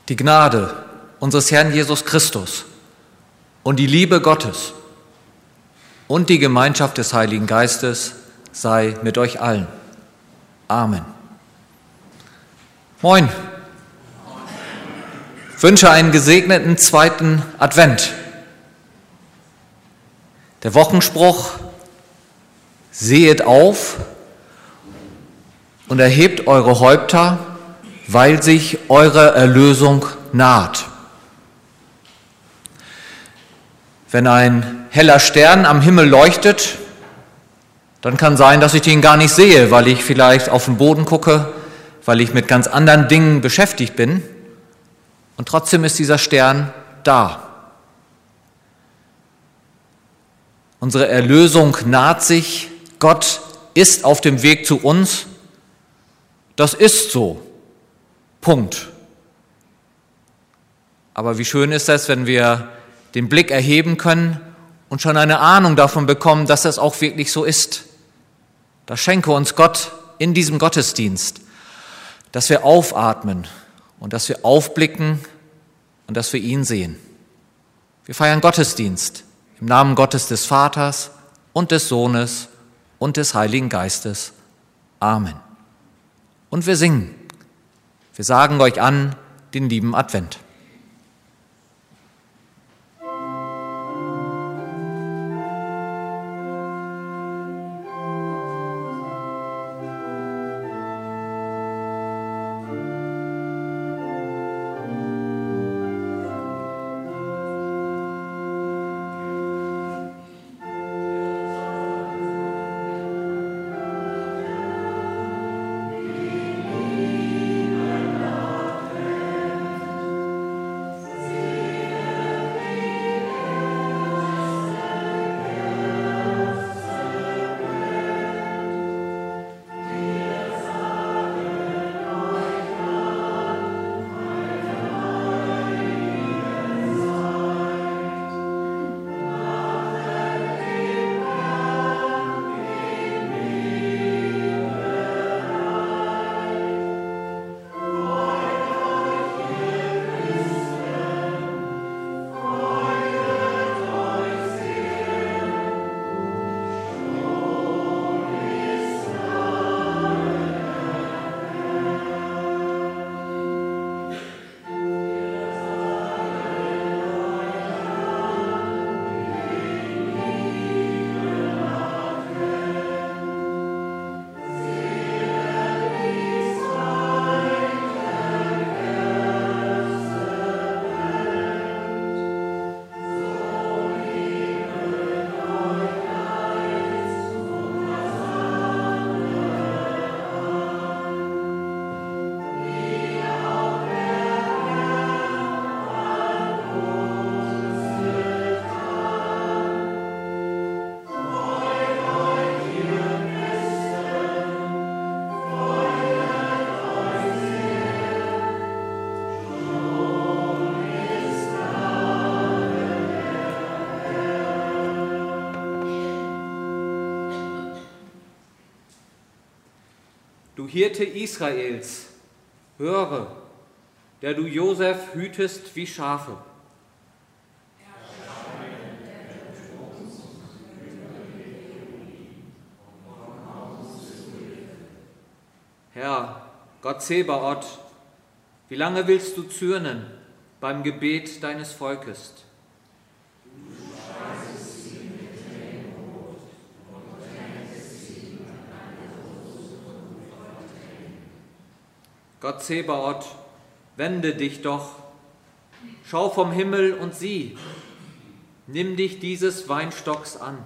Die Gnade unseres Herrn Jesus Christus und die Liebe Gottes und die Gemeinschaft des Heiligen Geistes sei mit euch allen. Amen. Moin. Ich wünsche einen gesegneten zweiten Advent. Der Wochenspruch: Sehet auf und erhebt eure Häupter, weil sich eure Erlösung naht. Wenn ein heller Stern am Himmel leuchtet, dann kann sein, dass ich den gar nicht sehe, weil ich vielleicht auf den Boden gucke, weil ich mit ganz anderen Dingen beschäftigt bin. Und trotzdem ist dieser Stern da. Unsere Erlösung naht sich. Gott ist auf dem Weg zu uns. Das ist so. Punkt. Aber wie schön ist es, wenn wir den Blick erheben können und schon eine Ahnung davon bekommen, dass es auch wirklich so ist. Das schenke uns Gott in diesem Gottesdienst, dass wir aufatmen und dass wir aufblicken und dass wir ihn sehen. Wir feiern Gottesdienst im Namen Gottes des Vaters und des Sohnes und des Heiligen Geistes. Amen. Und wir singen. Wir sagen euch an den lieben Advent. Du Hirte Israels, höre, der du Josef hütest wie Schafe. Herr, Gott Zebaoth, wie lange willst du zürnen beim Gebet deines Volkes? Gott Zebaoth, wende dich doch, schau vom Himmel und sieh, nimm dich dieses Weinstocks an.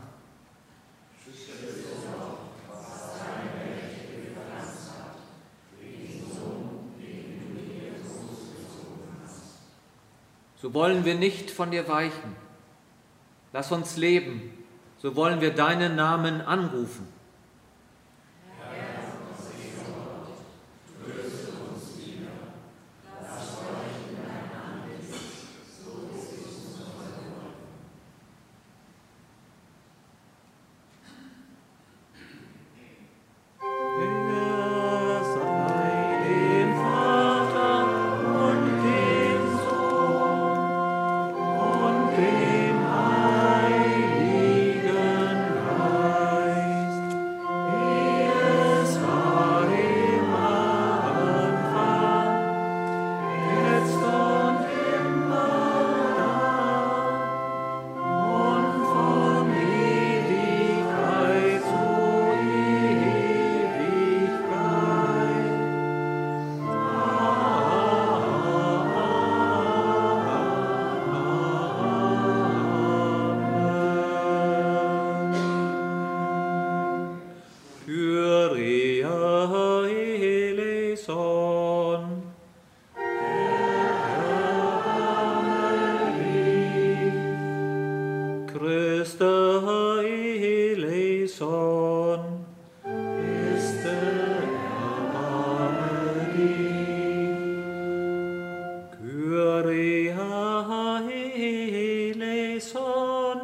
So wollen wir nicht von dir weichen. Lass uns leben, so wollen wir deinen Namen anrufen. Dem Vater und dem eleison. Christe, erbarme dich. Kyrie eleison.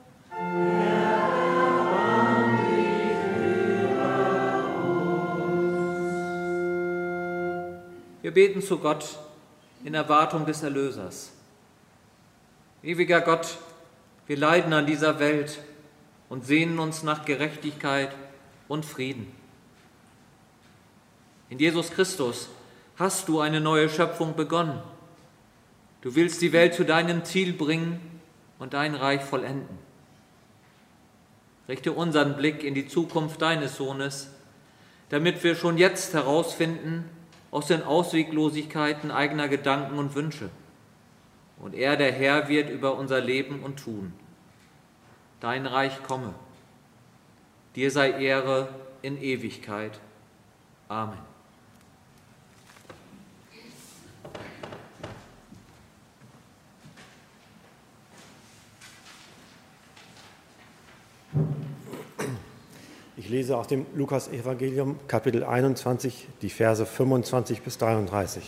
Erbarme dich über uns. Wir beten zu Gott in Erwartung des Erlösers. Ewiger Gott, wir leiden an dieser Welt und sehnen uns nach Gerechtigkeit und Frieden. In Jesus Christus hast du eine neue Schöpfung begonnen. Du willst die Welt zu deinem Ziel bringen und dein Reich vollenden. Richte unseren Blick in die Zukunft deines Sohnes, damit wir schon jetzt herausfinden aus den Ausweglosigkeiten eigener Gedanken und Wünsche und er der Herr wird über unser Leben und Tun. Dein Reich komme. Dir sei Ehre in Ewigkeit. Amen. Ich lese aus dem Lukas-Evangelium, Kapitel 21, die Verse 25 bis 33.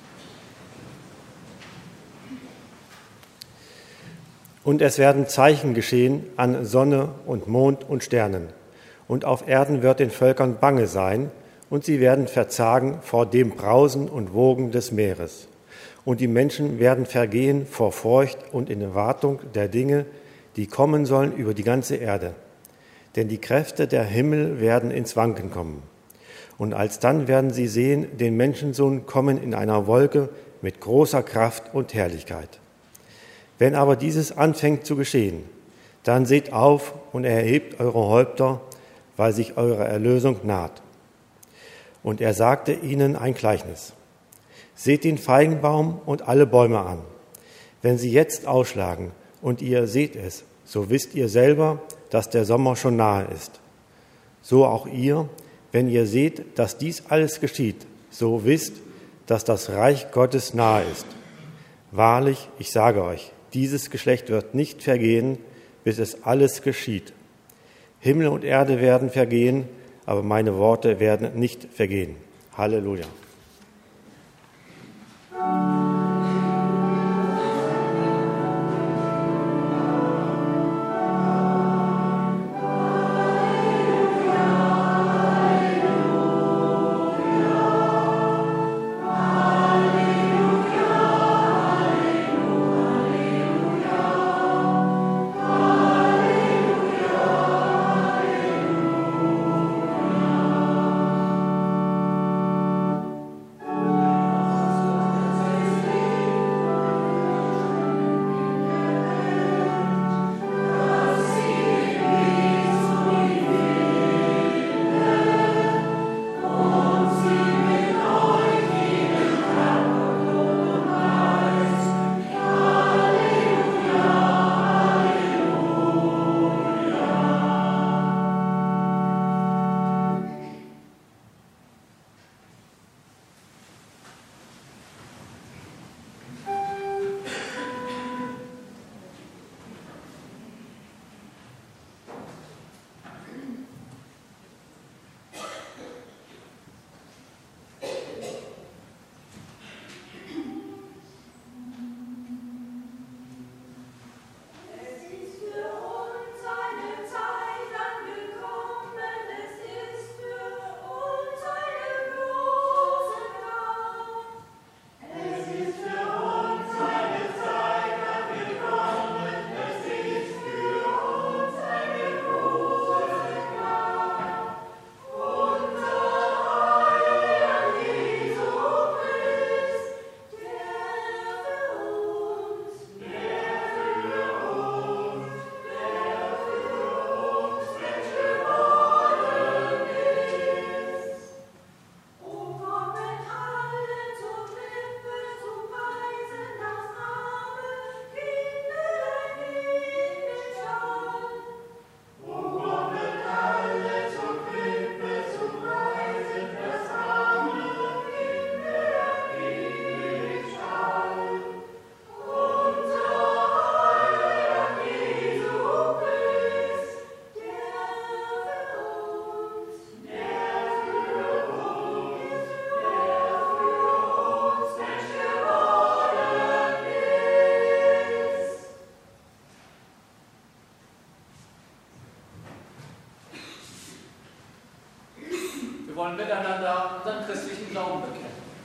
Und es werden Zeichen geschehen an Sonne und Mond und Sternen. Und auf Erden wird den Völkern bange sein, und sie werden verzagen vor dem Brausen und Wogen des Meeres. Und die Menschen werden vergehen vor Furcht und in Erwartung der Dinge, die kommen sollen über die ganze Erde. Denn die Kräfte der Himmel werden ins Wanken kommen. Und alsdann werden sie sehen, den Menschensohn kommen in einer Wolke mit großer Kraft und Herrlichkeit. Wenn aber dieses anfängt zu geschehen, dann seht auf und erhebt eure Häupter, weil sich eure Erlösung naht. Und er sagte ihnen ein Gleichnis. Seht den Feigenbaum und alle Bäume an. Wenn sie jetzt ausschlagen und ihr seht es, so wisst ihr selber, dass der Sommer schon nahe ist. So auch ihr, wenn ihr seht, dass dies alles geschieht, so wisst, dass das Reich Gottes nahe ist. Wahrlich, ich sage euch, dieses Geschlecht wird nicht vergehen, bis es alles geschieht. Himmel und Erde werden vergehen, aber meine Worte werden nicht vergehen. Halleluja. Wir wollen miteinander unseren christlichen Glauben bekennen.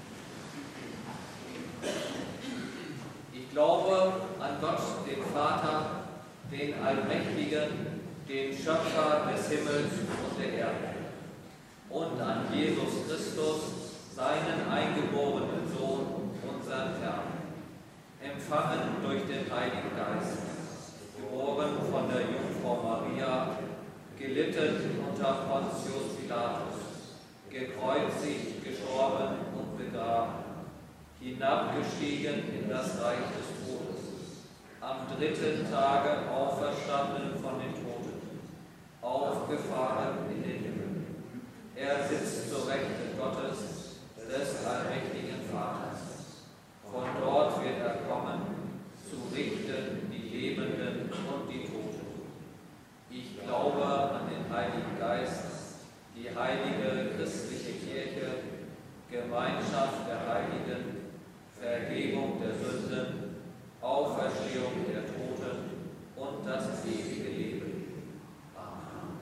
Ich glaube an Gott, den Vater, den Allmächtigen, den Schöpfer des Himmels und der Erde, und an Jesus Christus, seinen eingeborenen Sohn, unseren Herrn, empfangen durch den Heiligen Geist, geboren von der Jungfrau Maria, gelitten unter Pontius Pilatus, gekreuzigt, gestorben und begraben, hinabgestiegen in das Reich des Todes, am dritten Tage auferstanden von den Toten, aufgefahren in den Himmel. Er sitzt zur Rechten Gottes, des allmächtigen Vaters. Von dort wird er kommen, zu richten die Lebenden und die Toten. Ich glaube an den Heiligen Geist, die heilige christliche Kirche, Gemeinschaft der Heiligen, Vergebung der Sünden, Auferstehung der Toten und das ewige Leben. Amen.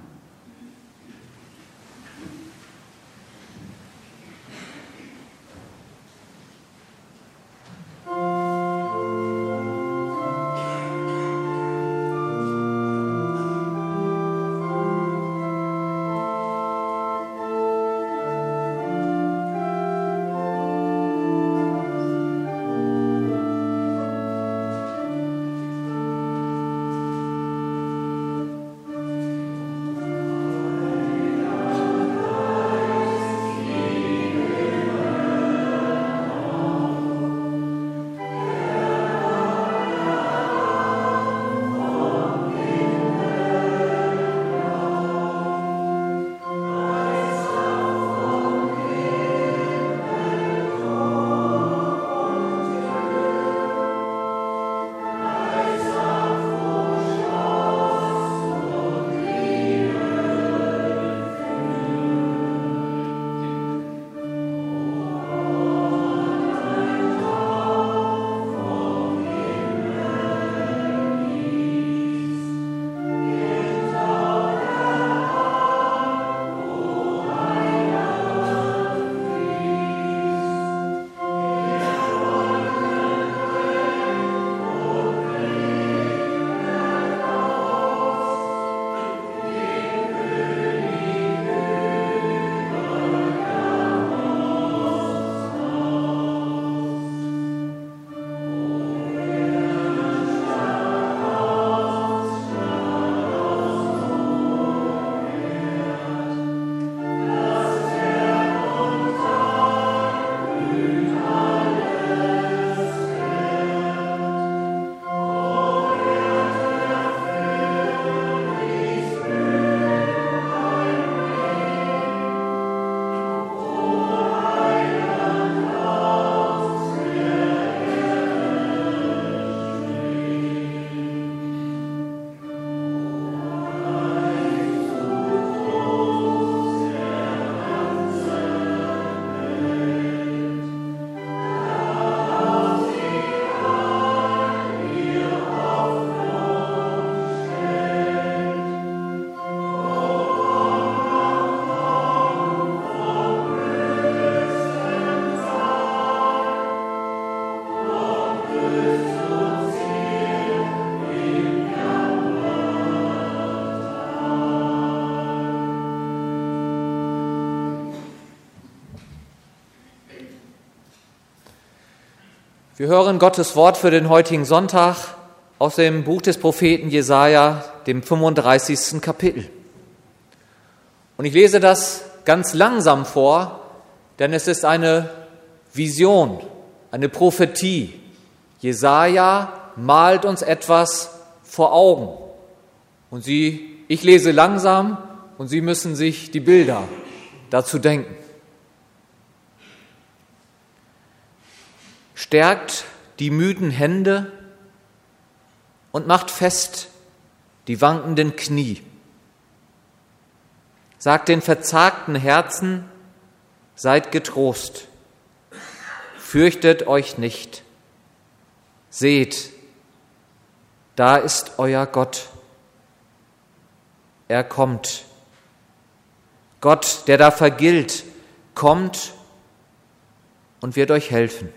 Wir hören Gottes Wort für den heutigen Sonntag aus dem Buch des Propheten Jesaja, dem 35. Kapitel. Und ich lese das ganz langsam vor, denn es ist eine Vision, eine Prophetie. Jesaja malt uns etwas vor Augen. Und ich lese langsam und Sie müssen sich die Bilder dazu denken. Stärkt die müden Hände und macht fest die wankenden Knie. Sagt den verzagten Herzen, seid getrost, fürchtet euch nicht. Seht, da ist euer Gott. Er kommt. Gott, der da vergilt, kommt und wird euch helfen.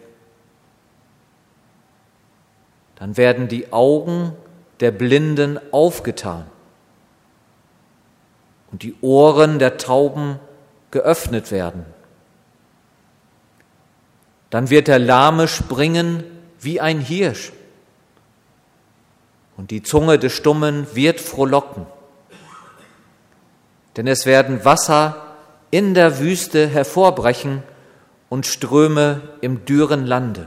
Dann werden die Augen der Blinden aufgetan und die Ohren der Tauben geöffnet werden. Dann wird der Lahme springen wie ein Hirsch und die Zunge des Stummen wird frohlocken. Denn es werden Wasser in der Wüste hervorbrechen und Ströme im dürren Lande.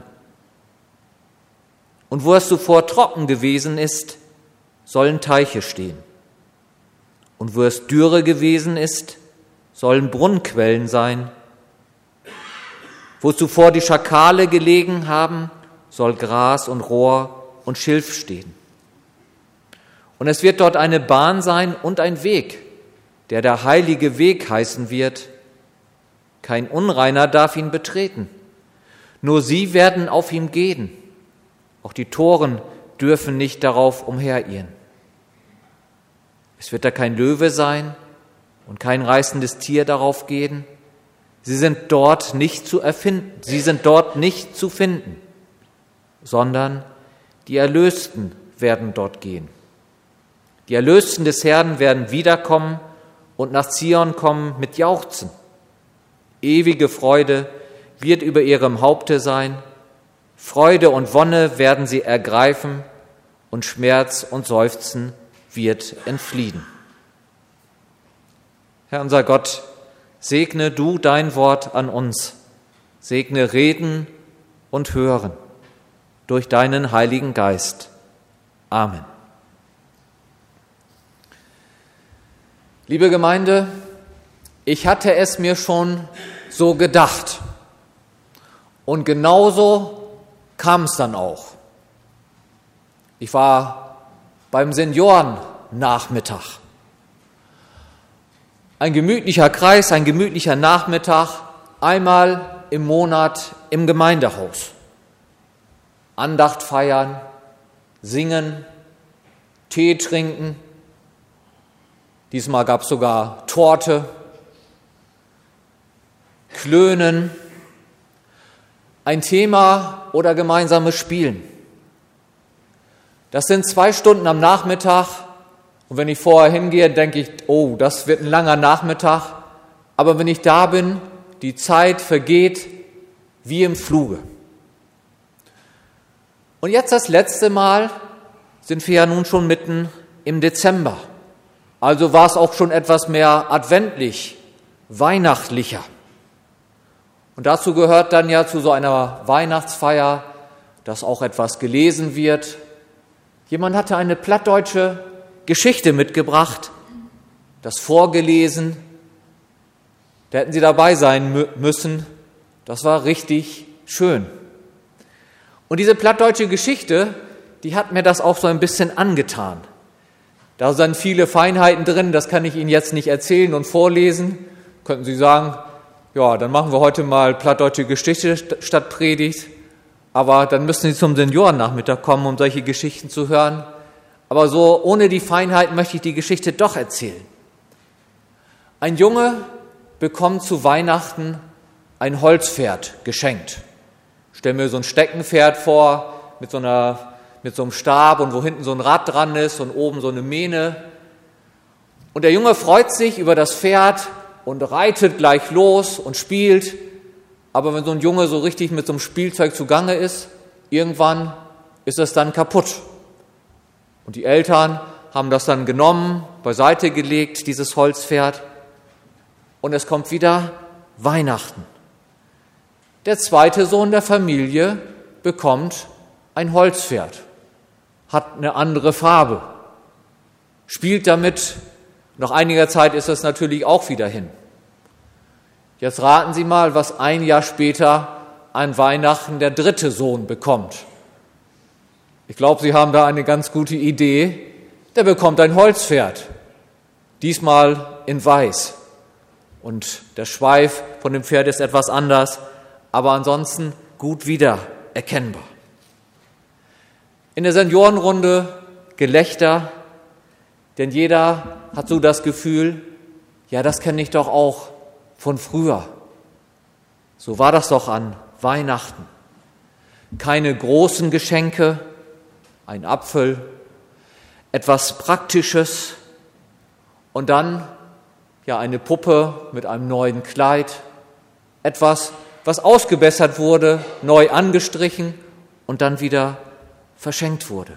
Und wo es zuvor trocken gewesen ist, sollen Teiche stehen. Und wo es Dürre gewesen ist, sollen Brunnenquellen sein. Wo zuvor die Schakale gelegen haben, soll Gras und Rohr und Schilf stehen. Und es wird dort eine Bahn sein und ein Weg, der heilige Weg heißen wird. Kein Unreiner darf ihn betreten. Nur sie werden auf ihm gehen. Auch die Toren dürfen nicht darauf umherirren. Es wird da kein Löwe sein und kein reißendes Tier darauf gehen. Sie sind dort nicht zu finden, sondern die Erlösten werden dort gehen. Die Erlösten des Herrn werden wiederkommen und nach Zion kommen mit Jauchzen. Ewige Freude wird über ihrem Haupte sein. Freude und Wonne werden sie ergreifen und Schmerz und Seufzen wird entfliehen. Herr unser Gott, segne du dein Wort an uns. Segne Reden und Hören durch deinen Heiligen Geist. Amen. Liebe Gemeinde, ich hatte es mir schon so gedacht. Und genauso kam es dann auch. Ich war beim Seniorennachmittag. Ein gemütlicher Kreis, ein gemütlicher Nachmittag, einmal im Monat im Gemeindehaus. Andacht feiern, singen, Tee trinken. Diesmal gab es sogar Torte, Klönen, ein Thema oder gemeinsames Spielen. Das sind 2 Stunden am Nachmittag und wenn ich vorher hingehe, denke ich, oh, das wird ein langer Nachmittag. Aber wenn ich da bin, die Zeit vergeht wie im Fluge. Und jetzt das letzte Mal sind wir ja nun schon mitten im Dezember. Also war es auch schon etwas mehr adventlich, weihnachtlicher. Und dazu gehört dann ja zu so einer Weihnachtsfeier, dass auch etwas gelesen wird. Jemand hatte eine plattdeutsche Geschichte mitgebracht, das vorgelesen. Da hätten Sie dabei sein müssen. Das war richtig schön. Und diese plattdeutsche Geschichte, die hat mir das auch so ein bisschen angetan. Da sind viele Feinheiten drin, das kann ich Ihnen jetzt nicht erzählen und vorlesen. Könnten Sie sagen, ja, dann machen wir heute mal plattdeutsche Geschichte statt Predigt. Aber dann müssen Sie zum Seniorennachmittag kommen, um solche Geschichten zu hören. Aber so ohne die Feinheiten möchte ich die Geschichte doch erzählen. Ein Junge bekommt zu Weihnachten ein Holzpferd geschenkt. Ich stelle mir so ein Steckenpferd vor mit so einem Stab und wo hinten so ein Rad dran ist und oben so eine Mähne. Und der Junge freut sich über das Pferd und reitet gleich los und spielt. Aber wenn so ein Junge so richtig mit so einem Spielzeug zugange ist, irgendwann ist es dann kaputt. Und die Eltern haben das dann genommen, beiseite gelegt, dieses Holzpferd. Und es kommt wieder Weihnachten. Der zweite Sohn der Familie bekommt ein Holzpferd, hat eine andere Farbe, spielt damit. Nach einiger Zeit ist es natürlich auch wieder hin. Jetzt raten Sie mal, was ein Jahr später an Weihnachten der dritte Sohn bekommt. Ich glaube, Sie haben da eine ganz gute Idee. Der bekommt ein Holzpferd, diesmal in weiß. Und der Schweif von dem Pferd ist etwas anders, aber ansonsten gut wiedererkennbar. In der Seniorenrunde Gelächter, denn jeder hat so das Gefühl, ja, das kenne ich doch auch von früher. So war das doch an Weihnachten. Keine großen Geschenke, ein Apfel, etwas Praktisches und dann ja eine Puppe mit einem neuen Kleid, etwas, was ausgebessert wurde, neu angestrichen und dann wieder verschenkt wurde.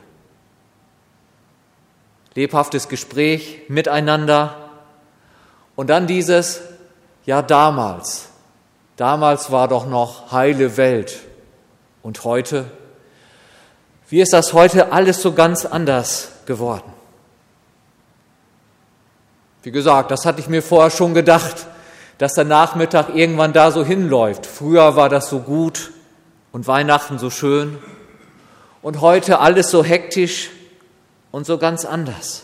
Lebhaftes Gespräch miteinander und dann dieses, ja damals war doch noch heile Welt und heute, wie ist das heute alles so ganz anders geworden? Wie gesagt, das hatte ich mir vorher schon gedacht, dass der Nachmittag irgendwann da so hinläuft. Früher war das so gut und Weihnachten so schön und heute alles so hektisch und so ganz anders.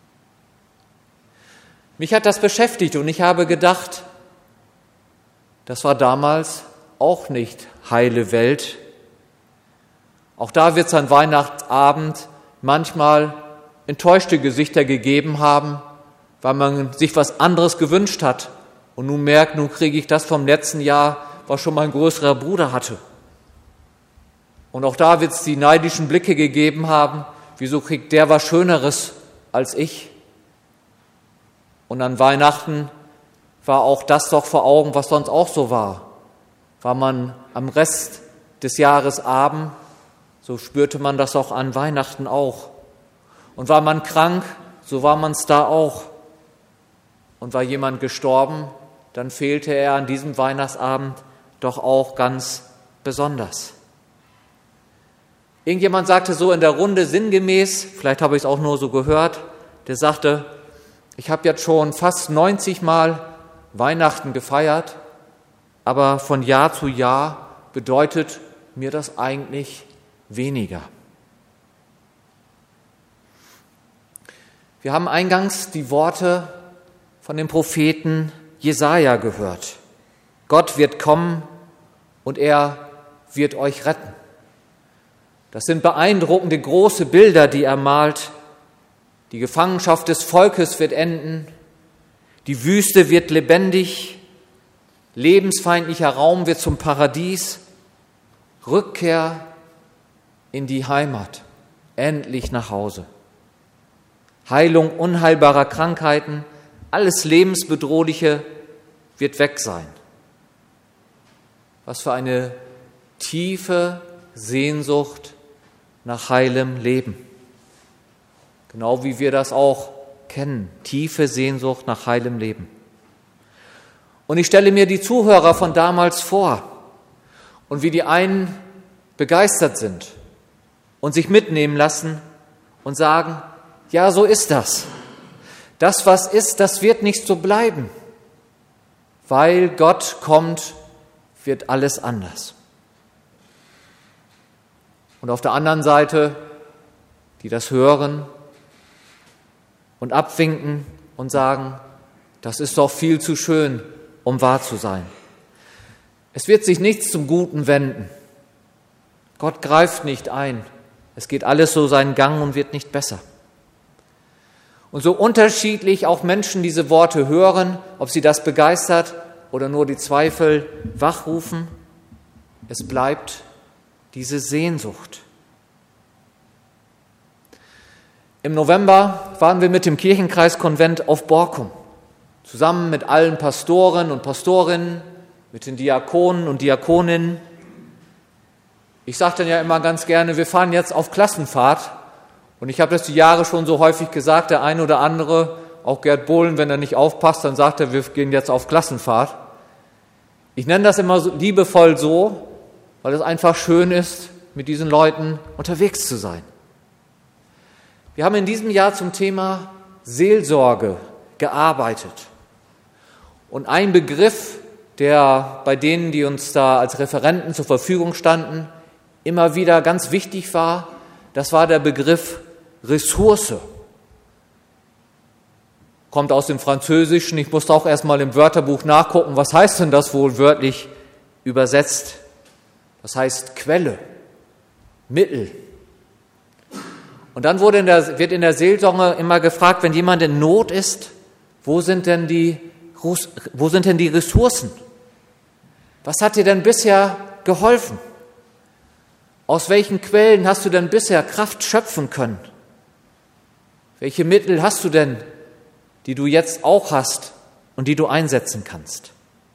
Mich hat das beschäftigt und ich habe gedacht, das war damals auch nicht heile Welt. Auch da wird es an Weihnachtsabend manchmal enttäuschte Gesichter gegeben haben, weil man sich was anderes gewünscht hat und nun merkt, nun kriege ich das vom letzten Jahr, was schon mein größerer Bruder hatte. Und auch da wird es die neidischen Blicke gegeben haben, wieso kriegt der was Schöneres als ich? Und an Weihnachten war auch das doch vor Augen, was sonst auch so war. War man am Rest des Jahres arm, so spürte man das auch an Weihnachten auch. Und war man krank, so war man es da auch. Und war jemand gestorben, dann fehlte er an diesem Weihnachtsabend doch auch ganz besonders. Irgendjemand sagte so in der Runde sinngemäß, vielleicht habe ich es auch nur so gehört, der sagte, ich habe jetzt schon fast 90 Mal Weihnachten gefeiert, aber von Jahr zu Jahr bedeutet mir das eigentlich weniger. Wir haben eingangs die Worte von dem Propheten Jesaja gehört. Gott wird kommen und er wird euch retten. Das sind beeindruckende große Bilder, die er malt. Die Gefangenschaft des Volkes wird enden. Die Wüste wird lebendig. Lebensfeindlicher Raum wird zum Paradies. Rückkehr in die Heimat. Endlich nach Hause. Heilung unheilbarer Krankheiten, alles Lebensbedrohliche wird weg sein. Was für eine tiefe Sehnsucht nach heilem Leben. Genau wie wir das auch kennen, tiefe Sehnsucht nach heilem Leben. Und ich stelle mir die Zuhörer von damals vor und wie die einen begeistert sind und sich mitnehmen lassen und sagen, ja, so ist das. Das, was ist, das wird nicht so bleiben. Weil Gott kommt, wird alles anders. Und auf der anderen Seite, die das hören und abwinken und sagen, das ist doch viel zu schön, um wahr zu sein. Es wird sich nichts zum Guten wenden. Gott greift nicht ein. Es geht alles so seinen Gang und wird nicht besser. Und so unterschiedlich auch Menschen diese Worte hören, ob sie das begeistert oder nur die Zweifel wachrufen, es bleibt diese Sehnsucht. Im November waren wir mit dem Kirchenkreiskonvent auf Borkum, zusammen mit allen Pastoren und Pastorinnen, mit den Diakonen und Diakoninnen. Ich sage dann ja immer ganz gerne, wir fahren jetzt auf Klassenfahrt. Und ich habe das die Jahre schon so häufig gesagt, der eine oder andere, auch Gerd Bohlen, wenn er nicht aufpasst, dann sagt er, wir gehen jetzt auf Klassenfahrt. Ich nenne das immer so liebevoll so, weil es einfach schön ist, mit diesen Leuten unterwegs zu sein. Wir haben in diesem Jahr zum Thema Seelsorge gearbeitet. Und ein Begriff, der bei denen, die uns da als Referenten zur Verfügung standen, immer wieder ganz wichtig war, das war der Begriff Ressource. Kommt aus dem Französischen. Ich musste auch erst mal im Wörterbuch nachgucken, was heißt denn das wohl wörtlich übersetzt? Das heißt Quelle, Mittel. Und dann wird in der Seelsorge immer gefragt, wenn jemand in Not ist, wo sind denn die Ressourcen? Was hat dir denn bisher geholfen? Aus welchen Quellen hast du denn bisher Kraft schöpfen können? Welche Mittel hast du denn, die du jetzt auch hast und die du einsetzen kannst?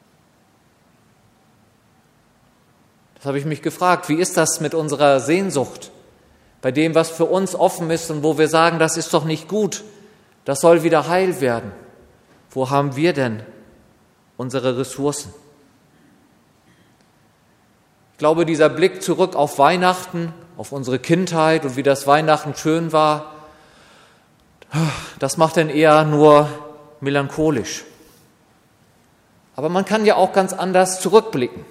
Das habe ich mich gefragt. Wie ist das mit unserer Sehnsucht? Bei dem, was für uns offen ist und wo wir sagen, das ist doch nicht gut, das soll wieder heil werden. Wo haben wir denn unsere Ressourcen? Ich glaube, dieser Blick zurück auf Weihnachten, auf unsere Kindheit und wie das Weihnachten schön war, das macht dann eher nur melancholisch. Aber man kann ja auch ganz anders zurückblicken.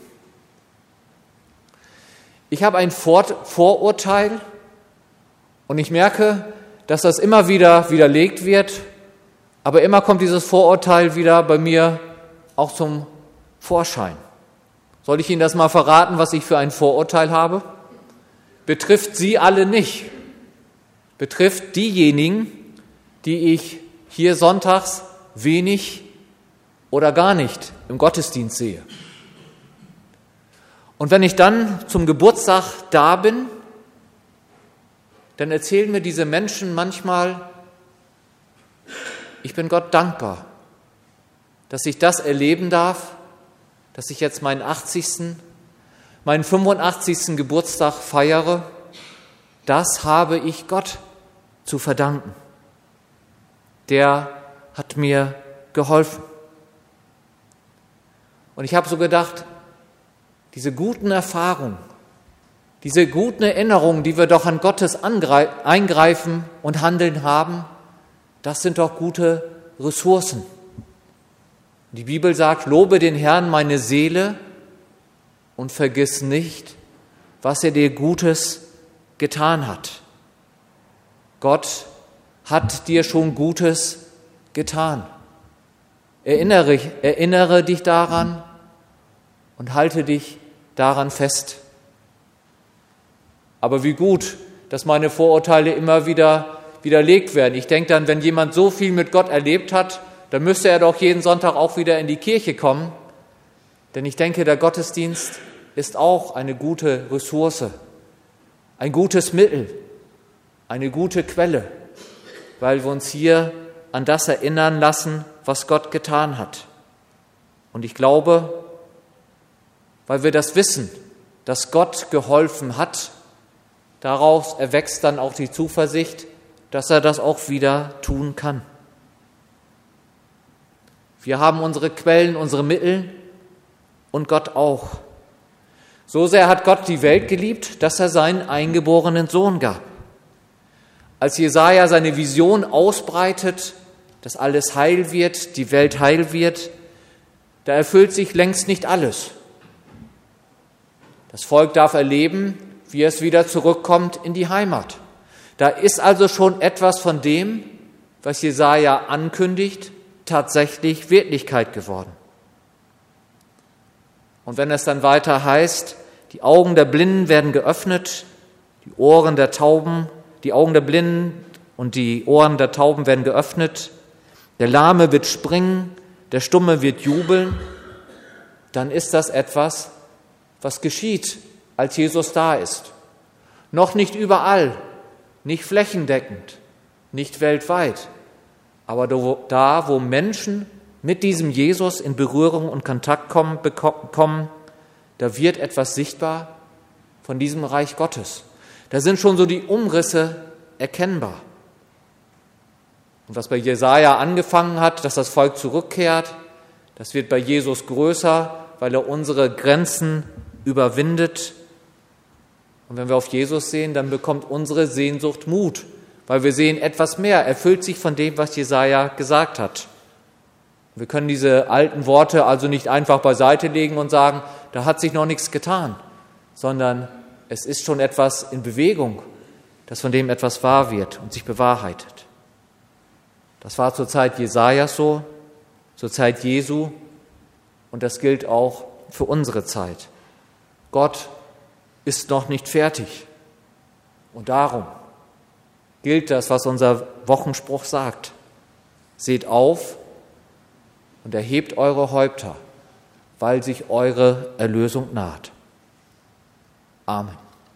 Ich habe ein Vorurteil und ich merke, dass das immer wieder widerlegt wird, aber immer kommt dieses Vorurteil wieder bei mir auch zum Vorschein. Soll ich Ihnen das mal verraten, was ich für ein Vorurteil habe? Betrifft Sie alle nicht. Betrifft diejenigen, die ich hier sonntags wenig oder gar nicht im Gottesdienst sehe. Und wenn ich dann zum Geburtstag da bin, dann erzählen mir diese Menschen manchmal, ich bin Gott dankbar, dass ich das erleben darf, dass ich jetzt meinen 80., meinen 85. Geburtstag feiere. Das habe ich Gott zu verdanken. Der hat mir geholfen. Und ich habe so gedacht, diese guten Erfahrungen, diese guten Erinnerungen, die wir doch an Gottes Eingreifen und Handeln haben, das sind doch gute Ressourcen. Die Bibel sagt, lobe den Herrn meine Seele und vergiss nicht, was er dir Gutes getan hat. Gott hat dir schon Gutes getan. Erinnere dich daran und halte dich daran fest. Aber wie gut, dass meine Vorurteile immer wieder widerlegt werden. Ich denke dann, wenn jemand so viel mit Gott erlebt hat, dann müsste er doch jeden Sonntag auch wieder in die Kirche kommen. Denn ich denke, der Gottesdienst ist auch eine gute Ressource, ein gutes Mittel, eine gute Quelle, weil wir uns hier an das erinnern lassen, was Gott getan hat. Und ich glaube, weil wir das wissen, dass Gott geholfen hat, daraus erwächst dann auch die Zuversicht, dass er das auch wieder tun kann. Wir haben unsere Quellen, unsere Mittel und Gott auch. So sehr hat Gott die Welt geliebt, dass er seinen eingeborenen Sohn gab. Als Jesaja seine Vision ausbreitet, dass alles heil wird, die Welt heil wird, da erfüllt sich längst nicht alles. Das Volk darf erleben, wie es wieder zurückkommt in die Heimat. Da ist also schon etwas von dem, was Jesaja ankündigt, tatsächlich Wirklichkeit geworden. Und wenn es dann weiter heißt, die Augen der Blinden werden geöffnet, die Augen der Blinden und die Ohren der Tauben werden geöffnet, der Lahme wird springen, der Stumme wird jubeln, dann ist das etwas, was geschieht, als Jesus da ist. Noch nicht überall, nicht flächendeckend, nicht weltweit, aber da, wo Menschen mit diesem Jesus in Berührung und Kontakt kommen, da wird etwas sichtbar von diesem Reich Gottes. Da sind schon so die Umrisse erkennbar. Und was bei Jesaja angefangen hat, dass das Volk zurückkehrt, das wird bei Jesus größer, weil er unsere Grenzen überwindet. Und wenn wir auf Jesus sehen, dann bekommt unsere Sehnsucht Mut, weil wir sehen, etwas mehr erfüllt sich von dem, was Jesaja gesagt hat. Wir können diese alten Worte also nicht einfach beiseite legen und sagen, da hat sich noch nichts getan, sondern es ist schon etwas in Bewegung, dass von dem etwas wahr wird und sich bewahrheitet. Das war zur Zeit Jesajas so, zur Zeit Jesu, und das gilt auch für unsere Zeit. Gott ist noch nicht fertig. Und darum gilt das, was unser Wochenspruch sagt. Seht auf, und erhebt eure Häupter, weil sich eure Erlösung naht. Amen.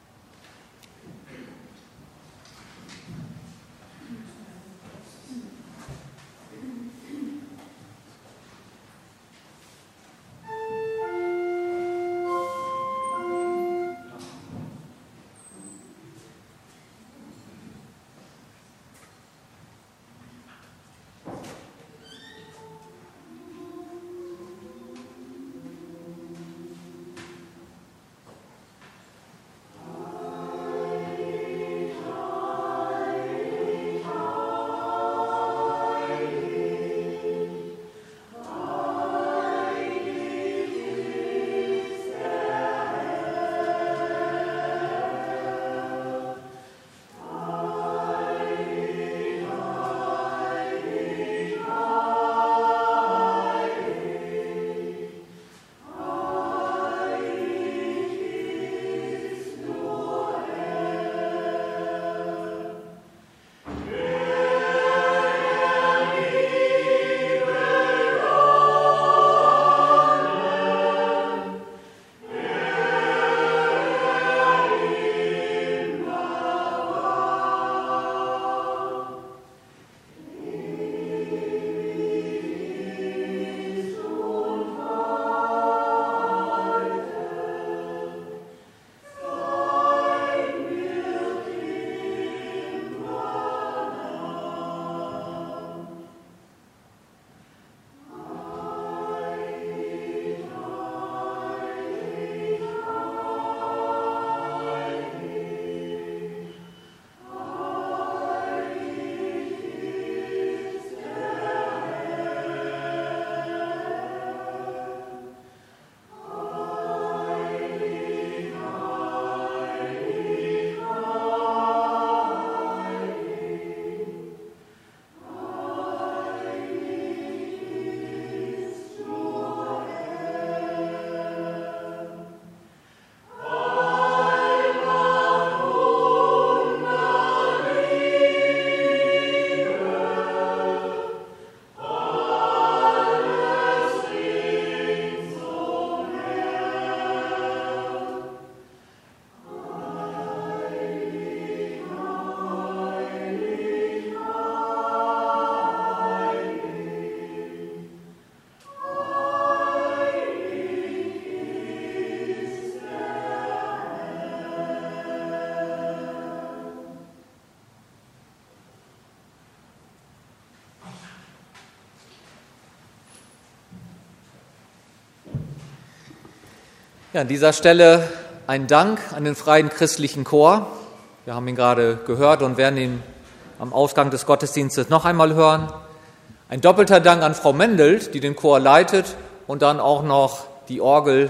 Ja, an dieser Stelle ein Dank an den Freien Christlichen Chor. Wir haben ihn gerade gehört und werden ihn am Ausgang des Gottesdienstes noch einmal hören. Ein doppelter Dank an Frau Mendelt, die den Chor leitet und dann auch noch die Orgel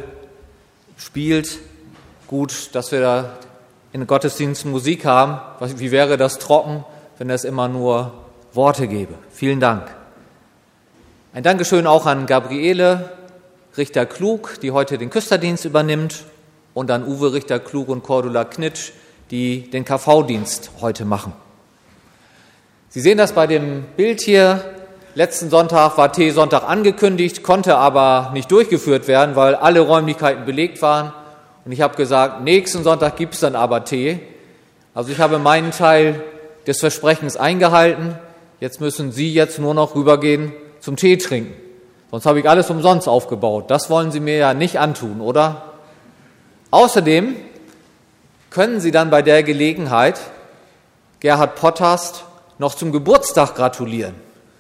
spielt. Gut, dass wir da in den Gottesdiensten Musik haben. Wie wäre das trocken, wenn es immer nur Worte gäbe? Vielen Dank. Ein Dankeschön auch an Gabriele Richter-Klug, die heute den Küsterdienst übernimmt, und an Uwe Richter-Klug und Cordula Knitsch, die den KV-Dienst heute machen. Sie sehen das bei dem Bild hier. Letzten Sonntag war Teesonntag angekündigt, konnte aber nicht durchgeführt werden, weil alle Räumlichkeiten belegt waren. Und ich habe gesagt, nächsten Sonntag gibt es dann aber Tee. Also ich habe meinen Teil des Versprechens eingehalten. Jetzt müssen Sie jetzt nur noch rübergehen zum Tee trinken. Sonst habe ich alles umsonst aufgebaut. Das wollen Sie mir ja nicht antun, oder? Außerdem können Sie dann bei der Gelegenheit Gerhard Potthast noch zum Geburtstag gratulieren.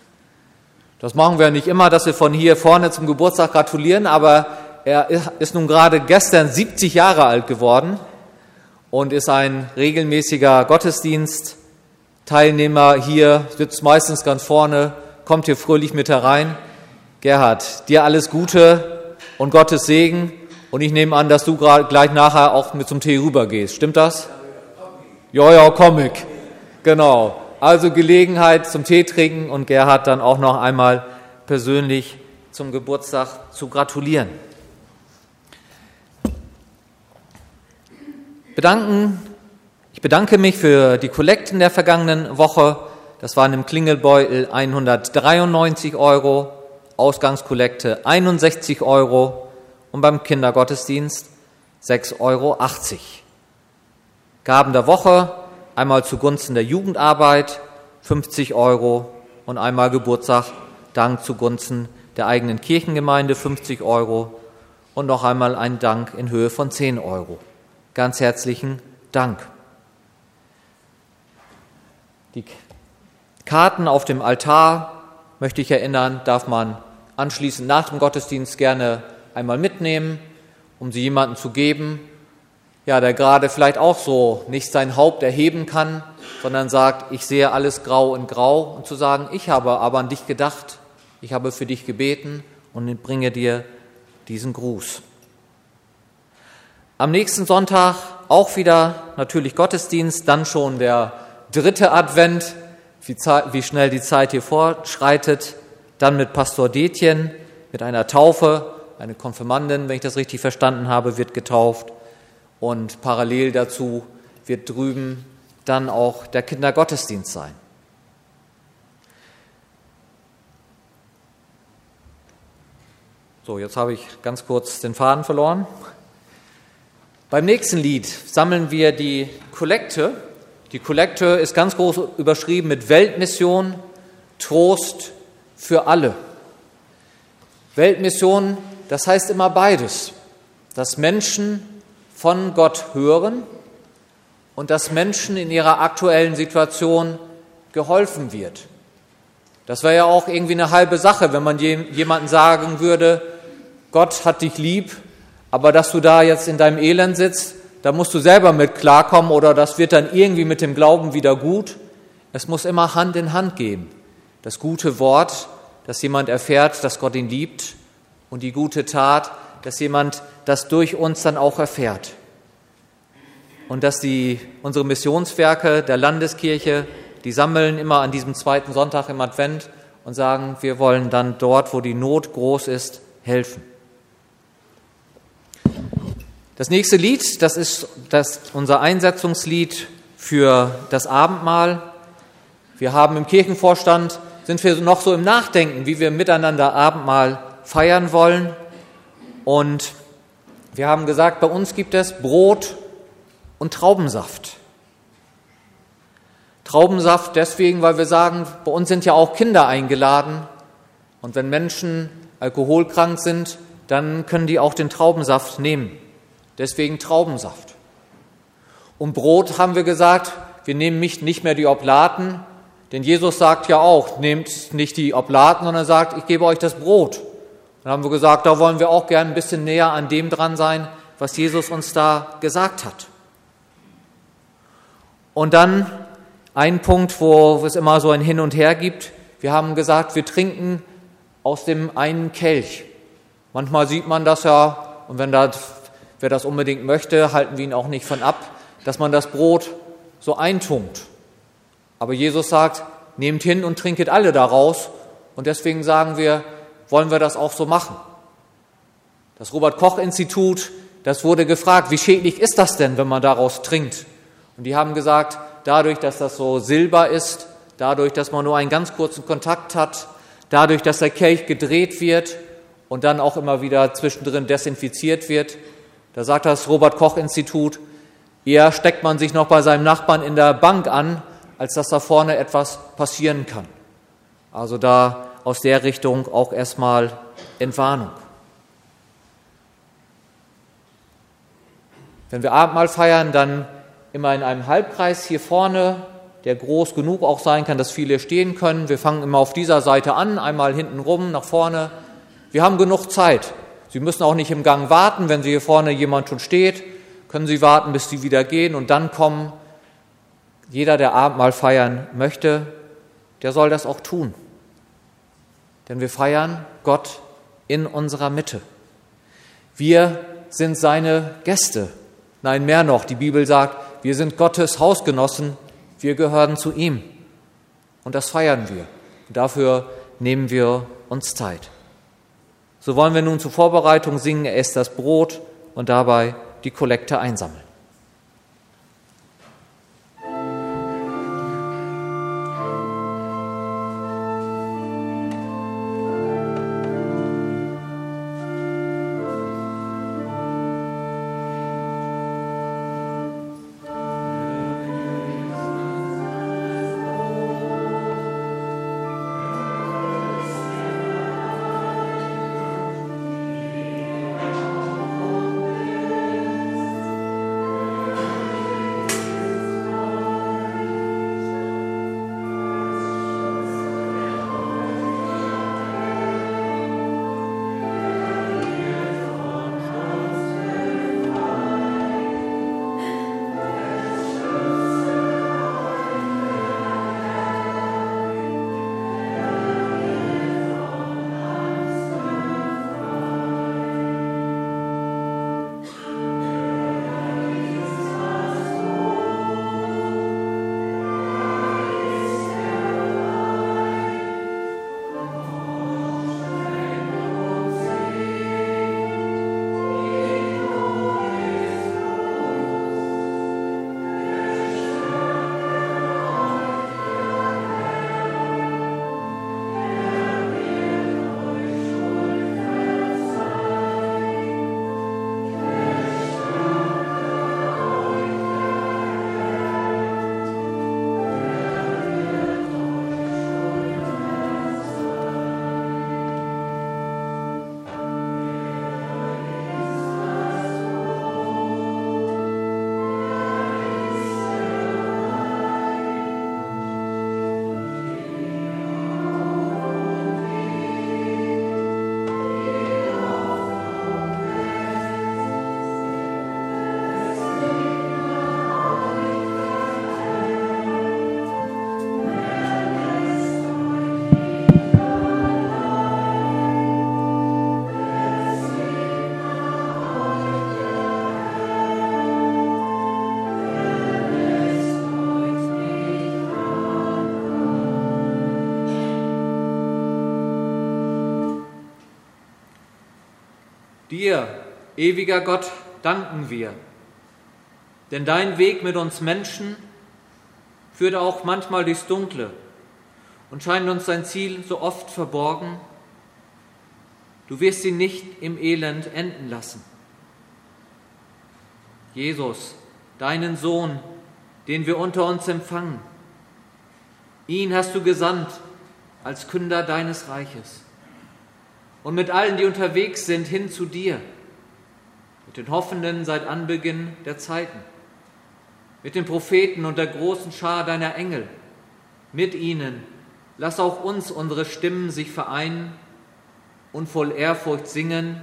Das machen wir nicht immer, dass wir von hier vorne zum Geburtstag gratulieren, aber er ist nun gerade gestern 70 Jahre alt geworden und ist ein regelmäßiger Gottesdienstteilnehmer hier, sitzt meistens ganz vorne, kommt hier fröhlich mit herein. Gerhard, dir alles Gute und Gottes Segen, und ich nehme an, dass du gleich nachher auch mit zum Tee rübergehst. Stimmt das? Ja, Comic. Genau. Also Gelegenheit zum Tee trinken und Gerhard dann auch noch einmal persönlich zum Geburtstag zu gratulieren. Ich bedanke mich für die Kollekten der vergangenen Woche. Das waren im Klingelbeutel 193 €, Ausgangskollekte 61 € und beim Kindergottesdienst 6,80 €. Gaben der Woche, einmal zugunsten der Jugendarbeit 50 € und einmal Geburtstag zugunsten der eigenen Kirchengemeinde 50 € und noch einmal ein Dank in Höhe von 10 €. Ganz herzlichen Dank. Die Karten auf dem Altar, möchte ich erinnern, darf man anschließend nach dem Gottesdienst gerne einmal mitnehmen, um sie jemandem zu geben, ja, der gerade vielleicht auch so nicht sein Haupt erheben kann, sondern sagt, ich sehe alles grau in grau, und zu sagen, ich habe aber an dich gedacht, ich habe für dich gebeten und bringe dir diesen Gruß. Am nächsten Sonntag auch wieder natürlich Gottesdienst, dann schon der 3. Advent, wie schnell die Zeit hier fortschreitet, dann mit Pastor Detjen, mit einer Taufe, eine Konfirmandin, wenn ich das richtig verstanden habe, wird getauft, und parallel dazu wird drüben dann auch der Kindergottesdienst sein. So, jetzt habe ich ganz kurz den Faden verloren. Beim nächsten Lied sammeln wir die Kollekte. Die Kollekte ist ganz groß überschrieben mit Weltmission, Trost für alle. Weltmission, das heißt immer beides, dass Menschen von Gott hören und dass Menschen in ihrer aktuellen Situation geholfen wird. Das wäre ja auch irgendwie eine halbe Sache, wenn man jemandem sagen würde, Gott hat dich lieb, aber dass du da jetzt in deinem Elend sitzt, da musst du selber mit klarkommen oder das wird dann irgendwie mit dem Glauben wieder gut. Es muss immer Hand in Hand gehen. Das gute Wort, dass jemand erfährt, dass Gott ihn liebt, und die gute Tat, dass jemand das durch uns dann auch erfährt. Und dass unsere Missionswerke der Landeskirche, die sammeln immer an diesem 2. Sonntag im Advent und sagen, wir wollen dann dort, wo die Not groß ist, helfen. Das nächste Lied, das ist unser Einsetzungslied für das Abendmahl. Wir haben im Kirchenvorstand, sind wir noch so im Nachdenken, wie wir miteinander Abendmahl feiern wollen. Und wir haben gesagt, bei uns gibt es Brot und Traubensaft. Traubensaft deswegen, weil wir sagen, bei uns sind ja auch Kinder eingeladen. Und wenn Menschen alkoholkrank sind, dann können die auch den Traubensaft nehmen. Deswegen Traubensaft. Und Brot haben wir gesagt, wir nehmen nicht mehr die Oblaten, denn Jesus sagt ja auch, nehmt nicht die Oblaten, sondern er sagt, ich gebe euch das Brot. Dann haben wir gesagt, da wollen wir auch gerne ein bisschen näher an dem dran sein, was Jesus uns da gesagt hat. Und dann ein Punkt, wo es immer so ein Hin und Her gibt. Wir haben gesagt, wir trinken aus dem einen Kelch. Manchmal sieht man das ja, und wer das unbedingt möchte, halten wir ihn auch nicht von ab, dass man das Brot so eintunkt. Aber Jesus sagt, nehmt hin und trinket alle daraus. Und deswegen sagen wir, wollen wir das auch so machen. Das Robert-Koch-Institut, das wurde gefragt, wie schädlich ist das denn, wenn man daraus trinkt? Und die haben gesagt, dadurch, dass das so silber ist, dadurch, dass man nur einen ganz kurzen Kontakt hat, dadurch, dass der Kelch gedreht wird und dann auch immer wieder zwischendrin desinfiziert wird, da sagt das Robert-Koch-Institut, eher steckt man sich noch bei seinem Nachbarn in der Bank an, als dass da vorne etwas passieren kann. Also da aus der Richtung auch erstmal Entwarnung. Wenn wir Abendmahl feiern, dann immer in einem Halbkreis hier vorne, der groß genug auch sein kann, dass viele stehen können. Wir fangen immer auf dieser Seite an, einmal hinten rum, nach vorne. Wir haben genug Zeit. Sie müssen auch nicht im Gang warten. Wenn Sie hier vorne jemand schon steht, können Sie warten, bis Sie wieder gehen und dann kommen. Jeder, der Abendmahl feiern möchte, der soll das auch tun. Denn wir feiern Gott in unserer Mitte. Wir sind seine Gäste. Nein, mehr noch, die Bibel sagt, wir sind Gottes Hausgenossen, wir gehören zu ihm. Und das feiern wir. Und dafür nehmen wir uns Zeit. So wollen wir nun zur Vorbereitung singen, er isst das Brot und dabei die Kollekte einsammeln. Dir, ewiger Gott, danken wir, denn dein Weg mit uns Menschen führt auch manchmal durchs Dunkle und scheint uns sein Ziel so oft verborgen. Du wirst ihn nicht im Elend enden lassen. Jesus, deinen Sohn, den wir unter uns empfangen, ihn hast du gesandt als Künder deines Reiches. Und mit allen, die unterwegs sind, hin zu dir, mit den Hoffenden seit Anbeginn der Zeiten, mit den Propheten und der großen Schar deiner Engel, mit ihnen, lass auch uns unsere Stimmen sich vereinen und voll Ehrfurcht singen.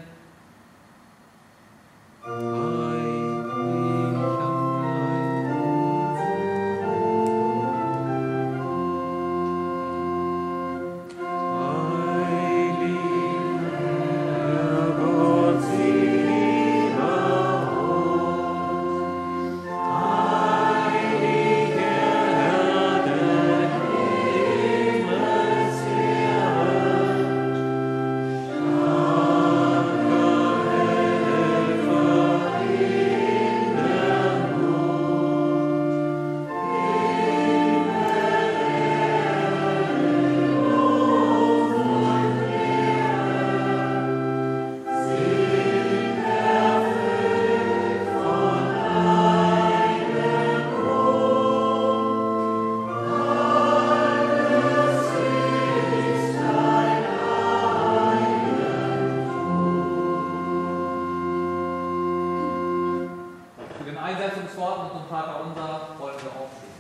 Einsetzungswort und zum Vater unser wollen wir aufstehen.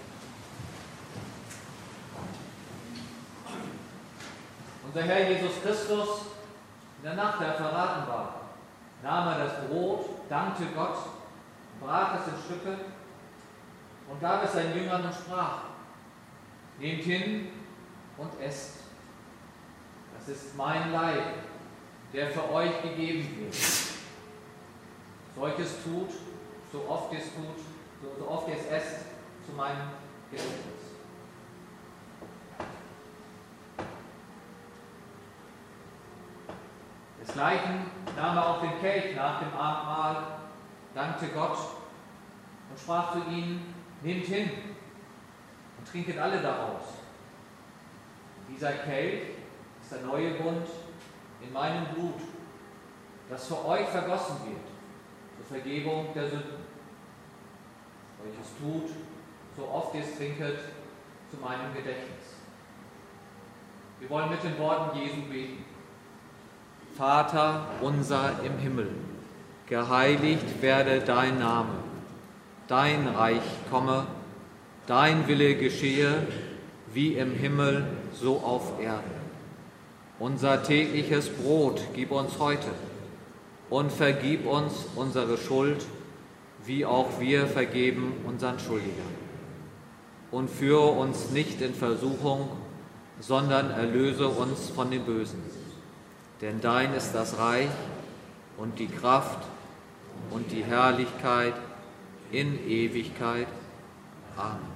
Unser Herr Jesus Christus, in der Nacht, da er verraten war, nahm er das Brot, dankte Gott, brach es in Stücke und gab es seinen Jüngern und sprach: Nehmt hin und esst. Das ist mein Leib, der für euch gegeben wird. Solches tut, so oft ihr es tut, so oft ihr es esst, zu meinem Gedächtnis. Desgleichen nahm er auch den Kelch nach dem Abendmahl, dankte Gott und sprach zu ihnen: Nehmt hin und trinket alle daraus. Dieser Kelch ist der neue Bund in meinem Blut, das für euch vergossen wird, zur Vergebung der Sünden. Welches tut, so oft ihr es trinket, zu meinem Gedächtnis. Wir wollen mit den Worten Jesu beten. Vater unser im Himmel, geheiligt werde dein Name, dein Reich komme, dein Wille geschehe, wie im Himmel, so auf Erden. Unser tägliches Brot gib uns heute und vergib uns unsere Schuld, wie auch wir vergeben unseren Schuldigern. Und führe uns nicht in Versuchung, sondern erlöse uns von dem Bösen. Denn dein ist das Reich und die Kraft und die Herrlichkeit in Ewigkeit. Amen.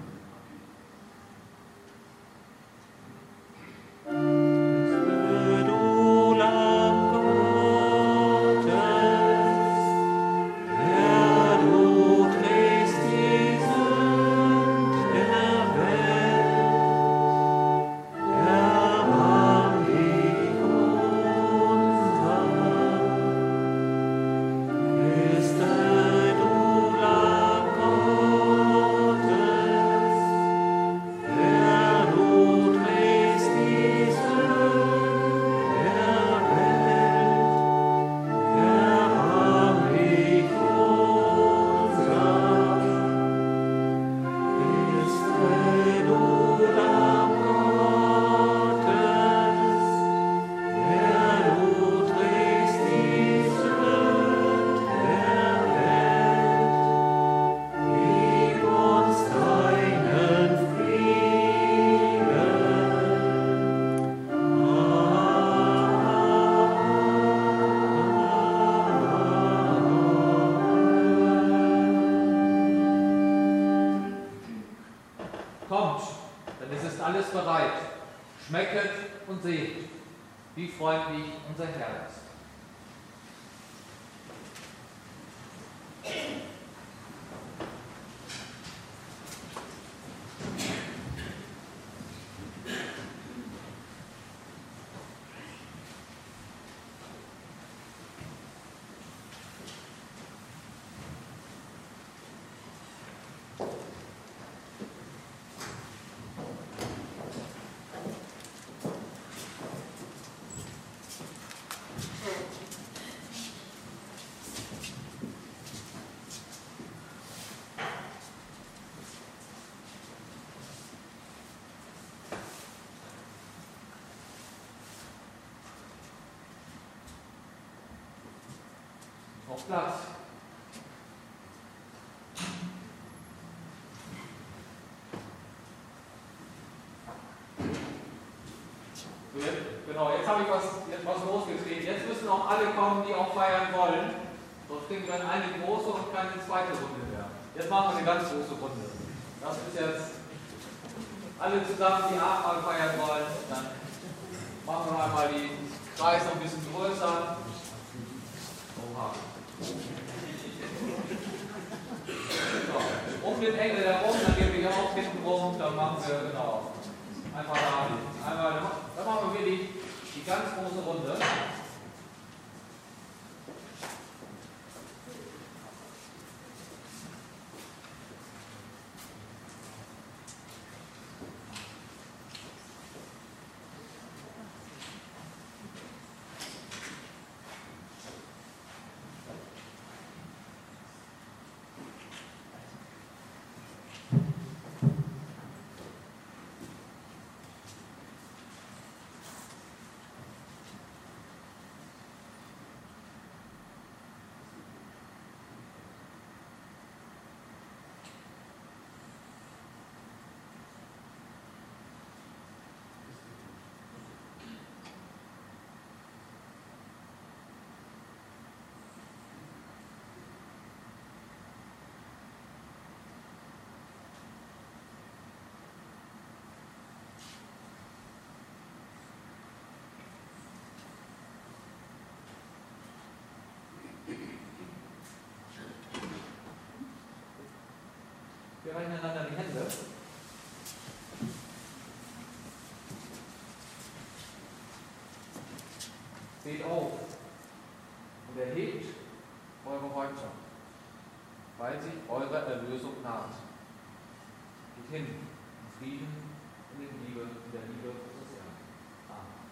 Kommt, denn es ist alles bereit. Schmecket und seht, wie freundlich unser Herr ist. Auf Platz. So, jetzt habe ich was losgetreten. Jetzt müssen auch alle kommen, die auch feiern wollen. Sonst kriegen wir eine große und keine zweite Runde mehr. Jetzt machen wir eine ganz große Runde. Das ist jetzt alle zusammen, die Abendmahl feiern wollen. Dann machen wir einmal den Kreis noch ein bisschen größer. Oha. So, um den Engel herum, dann gehen wir auch hinten rum, dann machen wir genau. Einfach da. Einmal, dann machen wir wirklich die ganz große Runde. Wir reichen einander die Hände. Seht auf und erhebt eure Häupter, weil sich eure Erlösung naht. Geht hin in Frieden und in der Liebe unseres Herrn. Amen.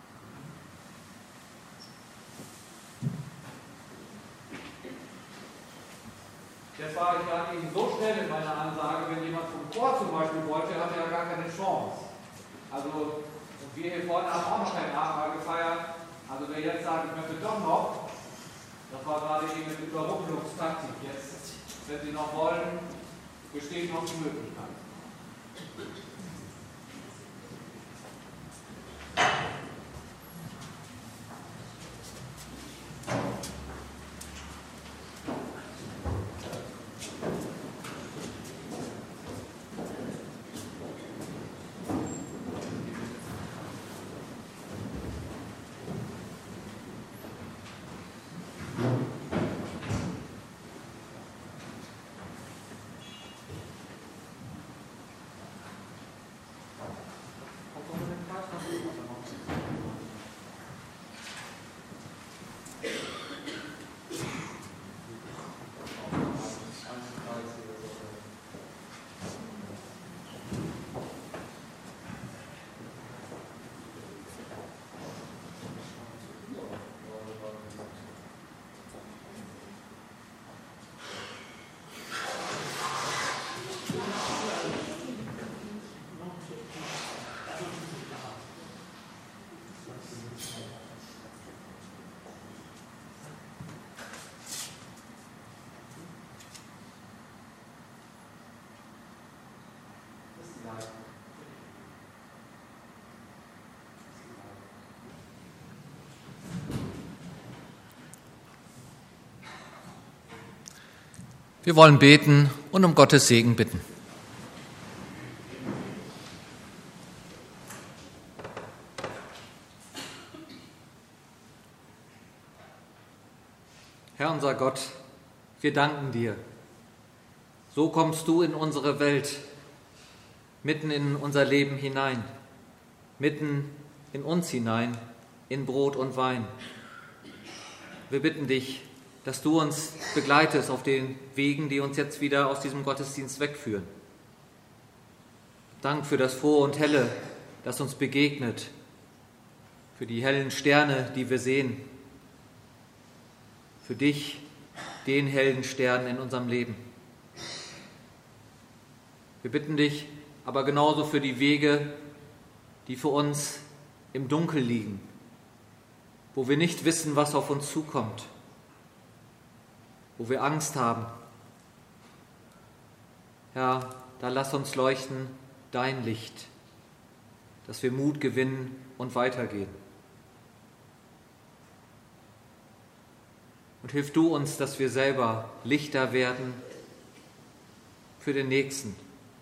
Jetzt war ich gerade eben so schnell in meiner Ansage, wenn jemand vom Chor zum Beispiel wollte, hatte er gar keine Chance. Also, und wir hier vorne haben auch noch kein Abendmahl gefeiert. Also wer jetzt sagt, ich möchte doch noch, das war gerade eben eine Überrumpelungstaktik. Jetzt, wenn Sie noch wollen, besteht noch die Möglichkeit. Wir wollen beten und um Gottes Segen bitten. Herr unser Gott, wir danken dir. So kommst du in unsere Welt, mitten in unser Leben hinein, mitten in uns hinein, in Brot und Wein. Wir bitten dich, dass du uns begleitest auf den Wegen, die uns jetzt wieder aus diesem Gottesdienst wegführen. Dank für das Frohe und Helle, das uns begegnet, für die hellen Sterne, die wir sehen, für dich, den hellen Stern in unserem Leben. Wir bitten dich aber genauso für die Wege, die für uns im Dunkel liegen, wo wir nicht wissen, was auf uns zukommt. wo wir Angst haben. Herr, da lass uns leuchten dein Licht, dass wir Mut gewinnen und weitergehen. Und hilf du uns, dass wir selber Lichter werden für den Nächsten,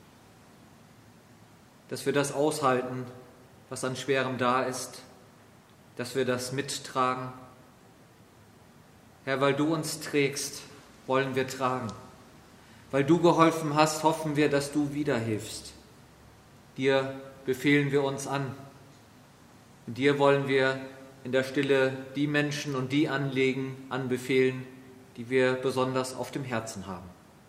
dass wir das aushalten, was an Schwerem da ist, dass wir das mittragen. Herr, weil du uns trägst, wollen wir tragen. Weil du geholfen hast, hoffen wir, dass du wieder hilfst. Dir befehlen wir uns an. Und dir wollen wir in der Stille die Menschen und die Anliegen anbefehlen, die wir besonders auf dem Herzen haben.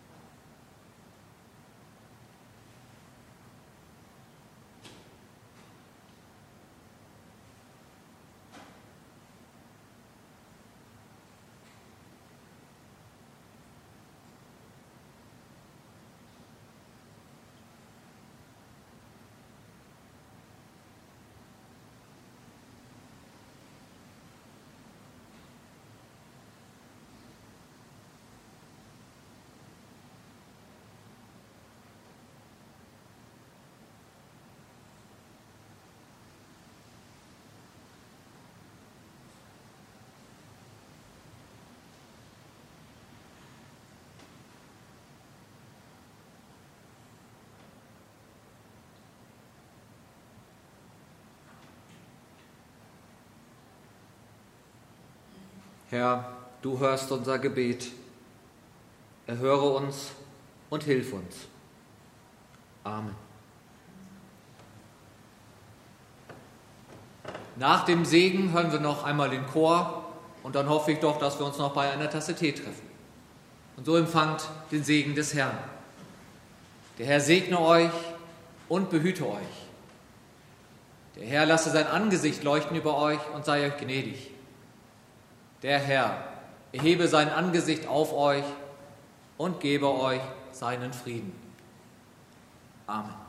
Herr, du hörst unser Gebet. Erhöre uns und hilf uns. Amen. Nach dem Segen hören wir noch einmal den Chor und dann hoffe ich doch, dass wir uns noch bei einer Tasse Tee treffen. Und so empfangt den Segen des Herrn. Der Herr segne euch und behüte euch. Der Herr lasse sein Angesicht leuchten über euch und sei euch gnädig. Der Herr erhebe sein Angesicht auf euch und gebe euch seinen Frieden. Amen.